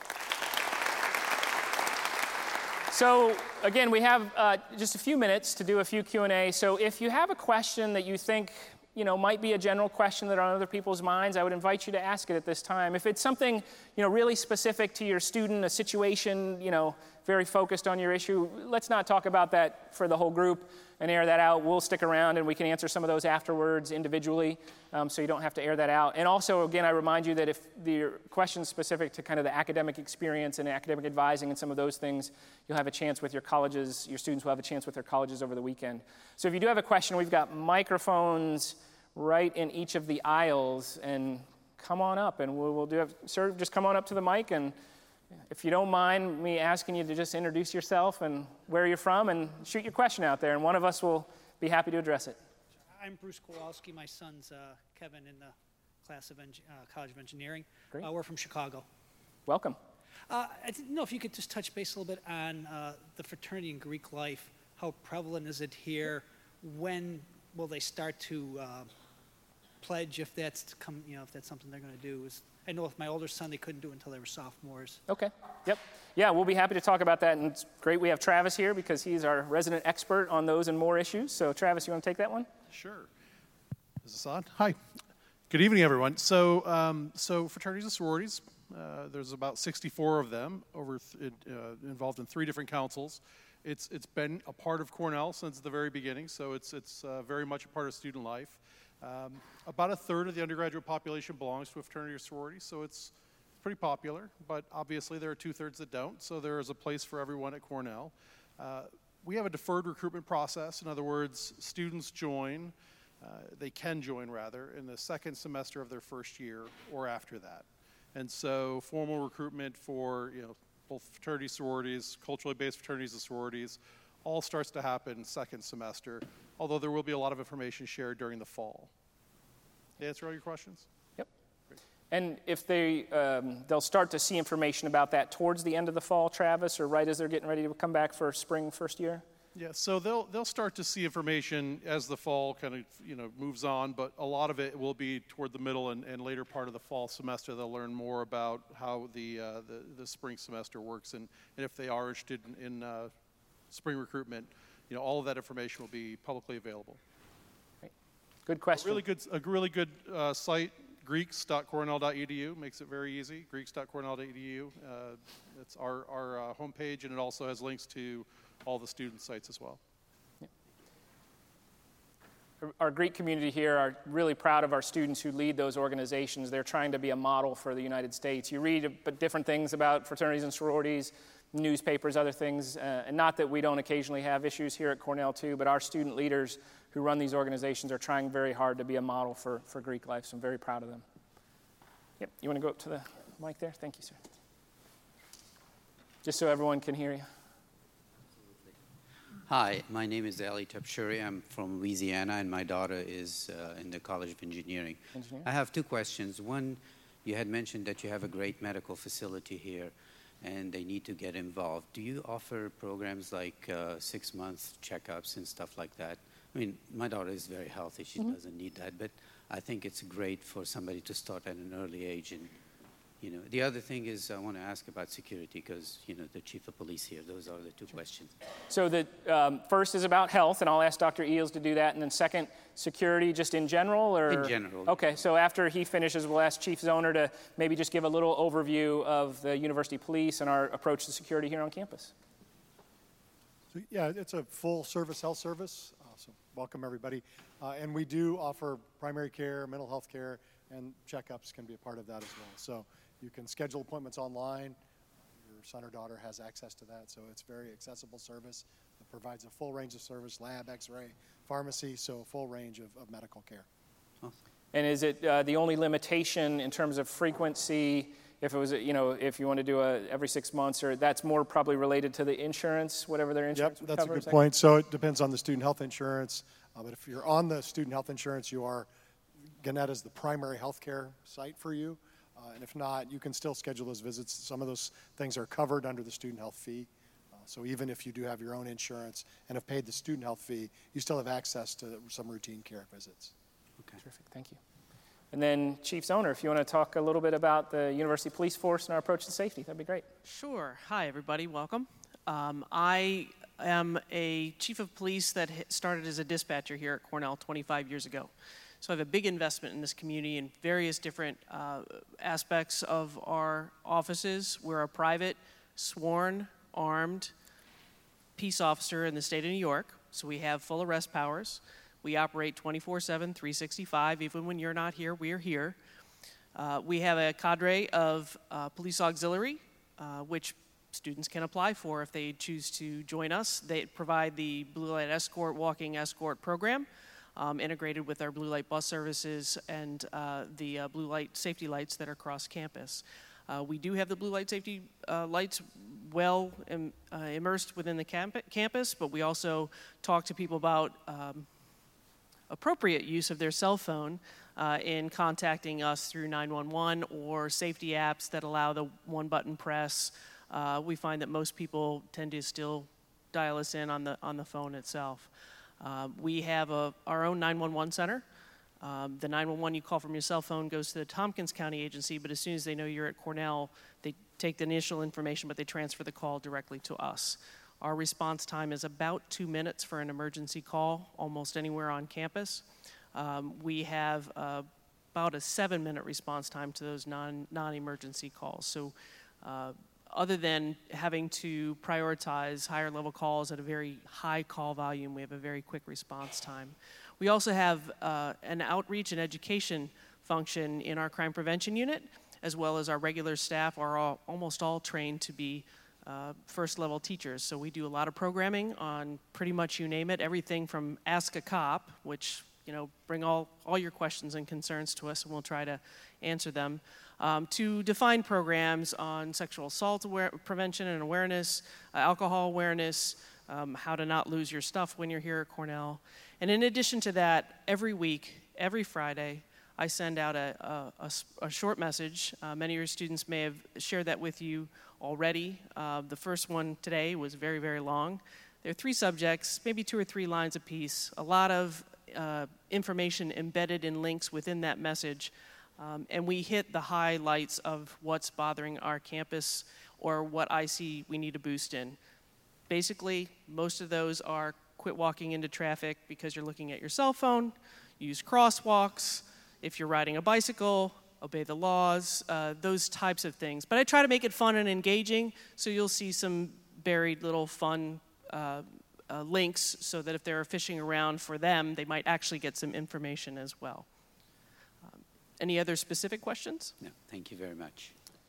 So again, we have uh, just a few minutes to do a few Q and A. So if you have a question that you think you know, might be a general question that are on other people's minds, I would invite you to ask it at this time. If it's something, you know, really specific to your student, a situation, you know, very focused on your issue, let's not talk about that for the whole group and air that out. We'll stick around and we can answer some of those afterwards individually, um, so you don't have to air that out. And also, again, I remind you that if the question's specific to kind of the academic experience and academic advising and some of those things, you'll have a chance with your colleges, your students will have a chance with their colleges over the weekend. So if you do have a question, we've got microphones right in each of the aisles, and come on up and we'll, we'll do have, sir, just come on up to the mic, and if you don't mind me asking you to just introduce yourself and where you're from and shoot your question out there, and one of us will be happy to address it. I'm Bruce Kowalski. My son's uh, Kevin in the class of Eng- uh, College of Engineering. Great. Uh, we're from Chicago. Welcome. Uh, I didn't know if you could just touch base a little bit on uh, the fraternity and Greek life. How prevalent is it here? When will they start to uh, pledge, if that's to come, you know, if that's something they're going to do? Is, I know with my older son, they couldn't do it until they were sophomores. Okay. Yep. Yeah, we'll be happy to talk about that, and it's great we have Travis here because he's our resident expert on those and more issues. So, Travis, you want to take that one? Sure. Is this on? Hi. Good evening, everyone. So, um, so fraternities and sororities, uh, there's about sixty-four of them over th- uh, involved in three different councils. It's it's been a part of Cornell since the very beginning, so it's it's uh, very much a part of student life. Um, about a third of the undergraduate population belongs to a fraternity or sorority, so it's pretty popular, but obviously there are two-thirds that don't, so there is a place for everyone at Cornell. Uh, we have a deferred recruitment process. In other words, students join, uh, they can join rather, in the second semester of their first year or after that. And so formal recruitment for, you know, both fraternities, sororities, culturally based fraternities and sororities, all starts to happen second semester, although there will be a lot of information shared during the fall. Did I answer all your questions? Yep. And if they, um, they'll start to see information about that towards the end of the fall, Travis, or right as they're getting ready to come back for spring first year? Yeah, so they'll they'll start to see information as the fall kind of, you know, moves on, but a lot of it will be toward the middle and, and later part of the fall semester. They'll learn more about how the uh, the, the spring semester works, and, and if they are interested in, in uh, spring recruitment, you know, all of that information will be publicly available. Great. Good question. A really good, a really good uh, site, greeks dot cornell dot e d u, makes it very easy, greeks dot cornell dot e d u. Uh, it's our, our uh, homepage, and it also has links to all the student sites as well. Yeah. Our Greek community here are really proud of our students who lead those organizations. They're trying to be a model for the United States. You read different things about fraternities and sororities, newspapers, other things, uh, and not that we don't occasionally have issues here at Cornell too, but our student leaders who run these organizations are trying very hard to be a model for, for Greek life, so I'm very proud of them. Yep, you want to go up to the mic there? Thank you, sir. Just so everyone can hear you. Hi, my name is Ali Tabshuri. I'm from Louisiana, and my daughter is uh, in the College of Engineering. Engineering. I have two questions. One, you had mentioned that you have a great medical facility here, and they need to get involved. Do you offer programs like uh, six-month checkups and stuff like that? I mean, my daughter is very healthy. She mm-hmm. doesn't need that, but I think it's great for somebody to start at an early age. And you know, the other thing is I want to ask about security because, you know, the chief of police here. Those are the two sure. questions. So the um, first is about health, and I'll ask Doctor Eels to do that. And then second, security just in general? Or? In general. Okay, so after he finishes, we'll ask Chief Zoner to maybe just give a little overview of the University Police and our approach to security here on campus. So, yeah, it's a full-service health service, uh, so welcome everybody. Uh, and we do offer primary care, mental health care, and checkups can be a part of that as well. So you can schedule appointments online. Your son or daughter has access to that, so it's a very accessible service. It provides a full range of service, lab, x-ray, pharmacy, so a full range of, of medical care. Awesome. And is it uh, the only limitation in terms of frequency, if it was, you know, if you want to do a every six months, or that's more probably related to the insurance, whatever their insurance Yep, would that's cover? a good point. So it depends on the student health insurance, uh, but if you're on the student health insurance, you are, Gannett is the primary health care site for you. Uh, and if not, you can still schedule those visits. Some of those things are covered under the student health fee. Uh, so even if you do have your own insurance and have paid the student health fee, you still have access to some routine care visits. Okay, terrific. Thank you. And then Chief Zoner, if you want to talk a little bit about the University Police Force and our approach to safety, that'd be great. Sure. Hi, everybody. Welcome. Um, I am a chief of police that started as a dispatcher here at Cornell twenty-five years ago. So I have a big investment in this community in various different uh, aspects of our offices. We're a private, sworn, armed peace officer in the state of New York, so we have full arrest powers. We operate twenty-four seven, three sixty-five. Even when you're not here, we are here. Uh, we have a cadre of uh, police auxiliary, uh, which students can apply for if they choose to join us. They provide the Blue Light Escort, walking escort program, um, integrated with our Blue Light bus services and uh, the uh, blue light safety lights that are across campus. Uh, we do have the blue light safety uh, lights well im uh, immersed within the camp campus, but we also talk to people about um, appropriate use of their cell phone uh, in contacting us through nine one one or safety apps that allow the one-button press. Uh, we find that most people tend to still dial us in on the, on the phone itself. Uh, we have a, our own nine one one center. Um, the nine one one you call from your cell phone goes to the Tompkins County Agency, but as soon as they know you're at Cornell, they take the initial information, but they transfer the call directly to us. Our response time is about two minutes for an emergency call, almost anywhere on campus. Um, we have uh, about a seven-minute response time to those non, non-emergency calls. So uh, other than having to prioritize higher-level calls at a very high call volume, we have a very quick response time. We also have uh, an outreach and education function in our crime prevention unit, as well as our regular staff are all, almost all trained to be uh, first-level teachers. So we do a lot of programming on pretty much you name it, everything from Ask a Cop, which, you know, bring all, all your questions and concerns to us and we'll try to answer them, um, to define programs on sexual assault aware prevention and awareness, uh, alcohol awareness, um, how to not lose your stuff when you're here at Cornell. And in addition to that, every week, every Friday, I send out a, a, a, a short message. Uh, many of your students may have shared that with you already. Uh, the first one today was very, very long. There are three subjects, maybe two or three lines apiece, a lot of uh, information embedded in links within that message. Um, and we hit the highlights of what's bothering our campus or what I see we need to boost in. Basically, most of those are quit walking into traffic because you're looking at your cell phone, use crosswalks, if you're riding a bicycle, obey the laws, uh, those types of things. But I try to make it fun and engaging, so you'll see some buried little fun uh, uh, links so that if they're fishing around for them, they might actually get some information as well. Um, any other specific questions? No, thank you very much.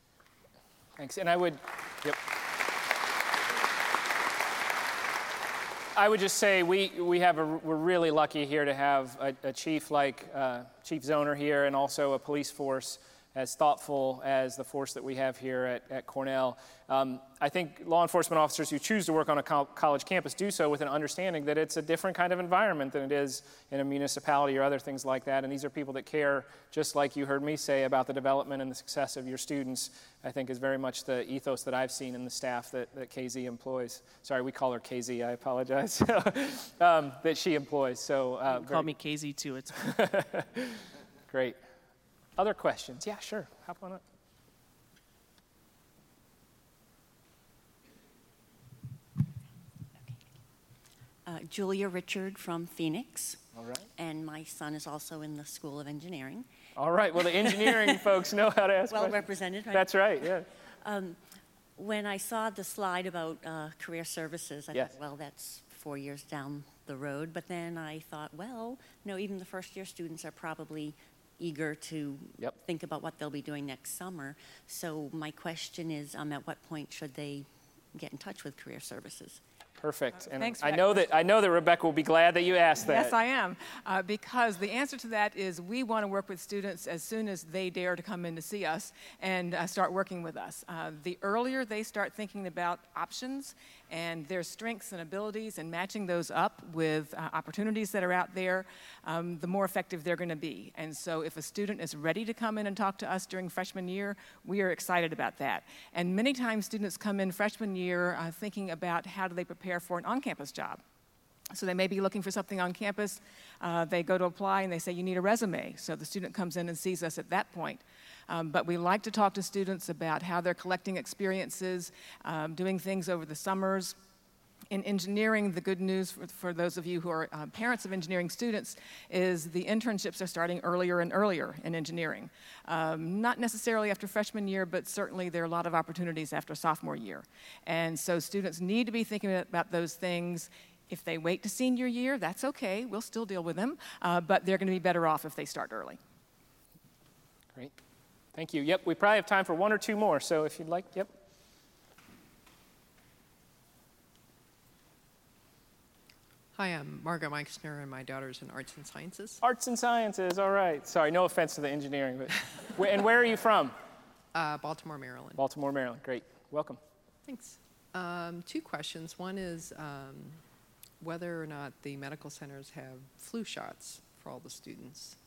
Thanks, and I would, yep. I would just say we, we have a, we're really lucky here to have a, a chief like uh, Chief Zoner here and also a police force as thoughtful as the force that we have here at, at Cornell. Um, I think law enforcement officers who choose to work on a co college campus do so with an understanding that it's a different kind of environment than it is in a municipality or other things like that. And these are people that care, just like you heard me say, about the development and the success of your students. I think is very much the ethos that I've seen in the staff that, that K Z employs. Sorry, we call her K Z, I apologize. um, that she employs. So uh, Call me K Z too, it's great. Other questions? Yeah, sure. Hop on up. Uh, Julia Richard from Phoenix. All right. And my son is also in the School of Engineering. All right. Well, the engineering folks know how to ask well questions. represented, right? That's right, yeah. Um, when I saw the slide about uh, career services, I Yes. thought, well, that's four years down the road. But then I thought, well, no, even the first-year students are probably eager to Yep. think about what they'll be doing next summer. So my question is, um, at what point should they get in touch with career services? Perfect. And Thanks for I that know that I know that Rebecca will be glad that you asked that. Yes, I am, uh, because the answer to that is we want to work with students as soon as they dare to come in to see us and uh, start working with us. Uh, the earlier they start thinking about options and their strengths and abilities and matching those up with uh, opportunities that are out there, um, the more effective they're going to be. And so if a student is ready to come in and talk to us during freshman year, we are excited about that. And many times students come in freshman year uh, thinking about how do they prepare for an on-campus job. So they may be looking for something on campus. Uh, they go to apply and they say, you need a resume. So the student comes in and sees us at that point. Um, but we like to talk to students about how they're collecting experiences, um, doing things over the summers, In engineering, the good news for, for those of you who are uh, parents of engineering students is the internships are starting earlier and earlier in engineering. Um, not necessarily after freshman year, but certainly there are a lot of opportunities after sophomore year. And so students need to be thinking about those things. If they wait to senior year, that's okay. We'll still deal with them, uh, but they're going to be better off if they start early. Great. Thank you. Yep, we probably have time for one or two more, so if you'd like, yep. Hi, I'm Margot Meixner, and my daughter's in Arts and Sciences. Arts and Sciences, all right. Sorry, no offense to the engineering, but wh- and where are you from? Uh, Baltimore, Maryland. Baltimore, Maryland. Great. Welcome. Thanks. Um, two questions. One is um, whether or not the medical centers have flu shots for all the students.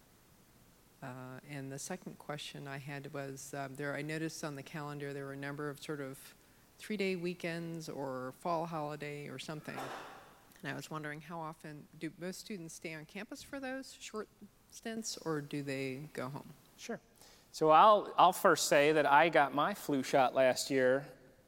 Uh, and the second question I had was um, there. I noticed on the calendar there were a number of sort of three-day weekends or fall holiday or something. And I was wondering how often do most students stay on campus for those short stints, or do they go home? Sure. So I'll, I'll first say that I got my flu shot last year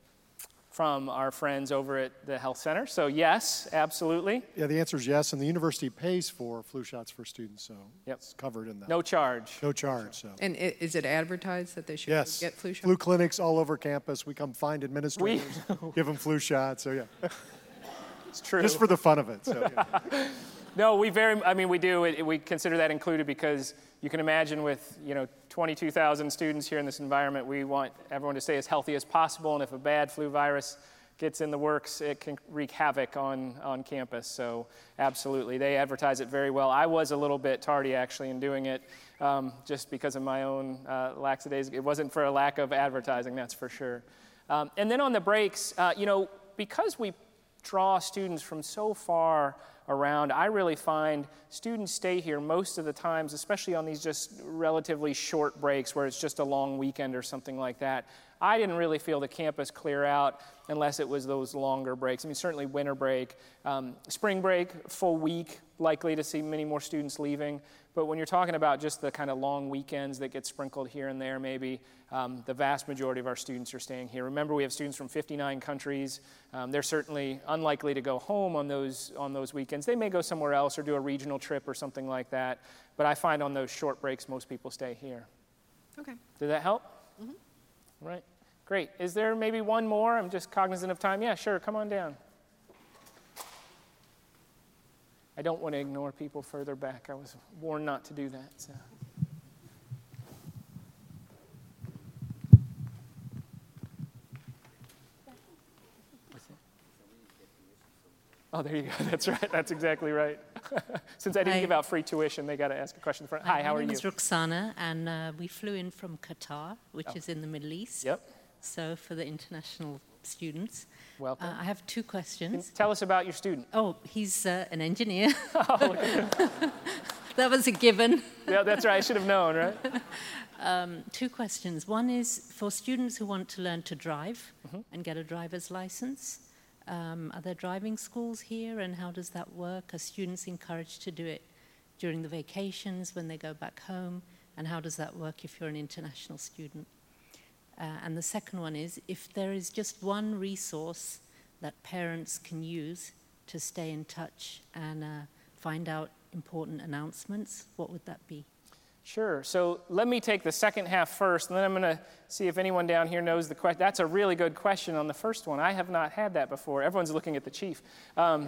from our friends over at the health center. So yes, absolutely. Yeah, the answer is yes, and the university pays for flu shots for students, so Yep. it's covered in that. No charge. No charge, so. And i- is it advertised that they should Yes, get flu shots? flu clinics all over campus. We come find administrators, give them flu shots, so yeah. It's true. Just for the fun of it, so yeah. No, we very, I mean, we do, it, we consider that included because you can imagine with, you know, twenty-two thousand students here in this environment, we want everyone to stay as healthy as possible, and if a bad flu virus gets in the works, it can wreak havoc on, on campus, so absolutely. They advertise it very well. I was a little bit tardy, actually, in doing it, um, just because of my own uh, lackadaisical. It wasn't for a lack of advertising, that's for sure. Um, and then on the breaks, uh, you know, because we draw students from so far around, I really find students stay here most of the times, especially on these just relatively short breaks where it's just a long weekend or something like that. I didn't really feel the campus clear out unless it was those longer breaks. I mean, certainly winter break, um, spring break, full week, likely to see many more students leaving. But when you're talking about just the kind of long weekends that get sprinkled here and there, maybe um, the vast majority of our students are staying here. Remember, we have students from fifty-nine countries. Um, they're certainly unlikely to go home on those on those weekends. They may go somewhere else or do a regional trip or something like that. But I find on those short breaks, most people stay here. Okay. Did that help? Mm-hmm. Right. Great. Is there maybe one more? I'm just cognizant of time. Yeah, sure. Come on down. I don't want to ignore people further back. I was warned not to do that. So. Oh, there you go. That's right. That's exactly right. Since I didn't Hi. give out free tuition, they got to ask a question in front. Hi, how my are name you? is Roxana, and uh, we flew in from Qatar, which Oh. is in the Middle East. Yep. So for the international students. Welcome. Uh, I have two questions. Tell us about your student. Oh, he's uh, an engineer. Oh, look at him. That was a given. Yeah, that's right. I should have known, right? Um, two questions. One is for students who want to learn to drive Mhm. and get a driver's license. Um, are there driving schools here, and how does that work? Are students encouraged to do it during the vacations when they go back home? And how does that work if you're an international student? Uh, and the second one is, if there is just one resource that parents can use to stay in touch and uh, find out important announcements, what would that be? Sure. So let me take the second half first, and then I'm going to see if anyone down here knows the question. That's a really good question on the first one. I have not had that before. Everyone's looking at the chief. Um,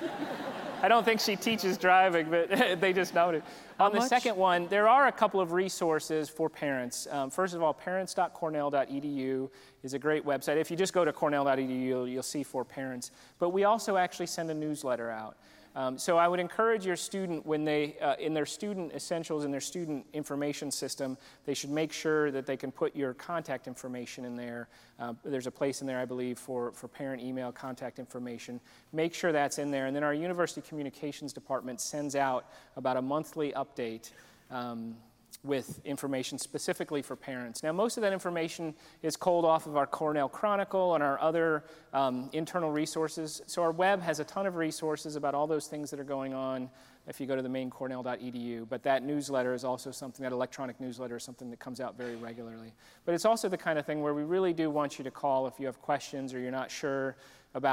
I don't think she teaches driving, but they just noted. On the much? second one, there are a couple of resources for parents. Um, first of all, parents dot cornell dot e d u is a great website. If you just go to cornell dot e d u, you'll, you'll see for parents. But we also actually send a newsletter out. Um, so I would encourage your student, when they, uh, in their student essentials, in their student information system, they should make sure that they can put your contact information in there. Uh, there's a place in there, I believe, for, for parent email contact information. Make sure that's in there. And then our university communications department sends out about a monthly update um, with information specifically for parents. Now, most of that information is culled off of our Cornell Chronicle and our other um, internal resources. So our web has a ton of resources about all those things that are going on if you go to the main cornell dot e d u. But that newsletter is also something, that electronic newsletter is something that comes out very regularly. But it's also the kind of thing where we really do want you to call if you have questions or you're not sure about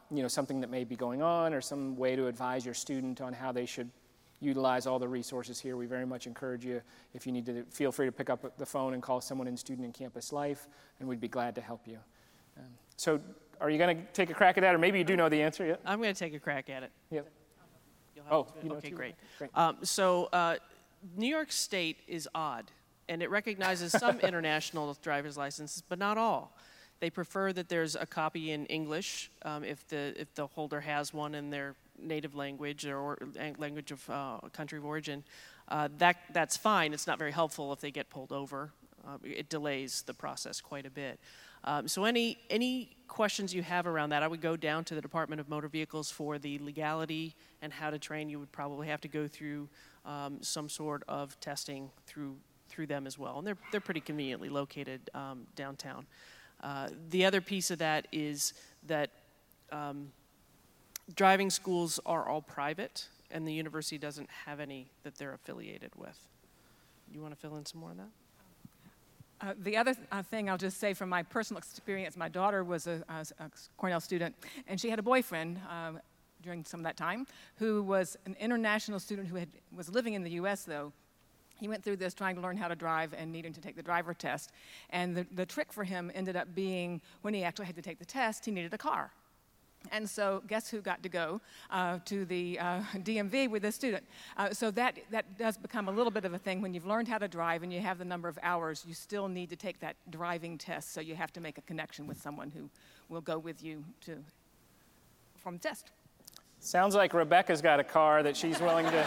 you know, something that may be going on or some way to advise your student on how they should utilize all the resources here, we very much encourage you, if you need to, feel free to pick up the phone and call someone in Student and Campus Life, and we'd be glad to help you. Um, so are you going to take a crack at that, or maybe you do know the answer? Yeah. I'm going to take a crack at it. Yep. You'll have Oh, to- you know okay, too? great. Great. Um, so uh, New York State is odd, and it recognizes some international driver's licenses, but not all. They prefer that there's a copy in English um, if the if the holder has one in their native language or, or language of uh, country of origin. Uh, that that's fine. It's not very helpful if they get pulled over. Uh, it delays the process quite a bit. Um, so any any questions you have around that, I would go down to the Department of Motor Vehicles for the legality and how to train. You would probably have to go through um, some sort of testing through through them as well, and they're they're pretty conveniently located um, downtown. Uh, the other piece of that is that um, driving schools are all private, and the university doesn't have any that they're affiliated with. You want to fill in some more on that? Uh, the other th- uh, thing I'll just say from my personal experience, my daughter was a, a, a Cornell student, and she had a boyfriend um, during some of that time who was an international student who had, was living in the U S though. He went through this trying to learn how to drive and needing to take the driver test. And the, the trick for him ended up being when he actually had to take the test, he needed a car. And so guess who got to go uh, to the uh, D M V with this student? Uh, so that, that does become a little bit of a thing. When you've learned how to drive and you have the number of hours, you still need to take that driving test. So you have to make a connection with someone who will go with you to perform the test. Sounds like Rebecca's got a car that she's willing to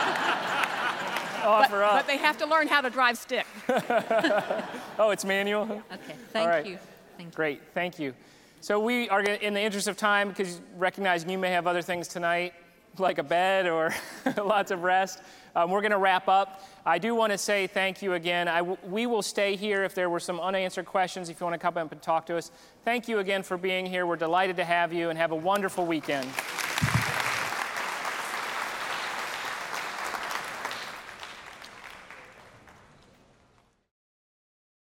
offer but, up. But they have to learn how to drive stick. Oh, it's manual? Okay, thank All right. you. Thank you. Great, thank you. So we are, gonna, in the interest of time, because recognizing you may have other things tonight, like a bed or lots of rest, um, we're going to wrap up. I do want to say thank you again. I w- we will stay here if there were some unanswered questions, if you want to come up and talk to us. Thank you again for being here. We're delighted to have you, and have a wonderful weekend.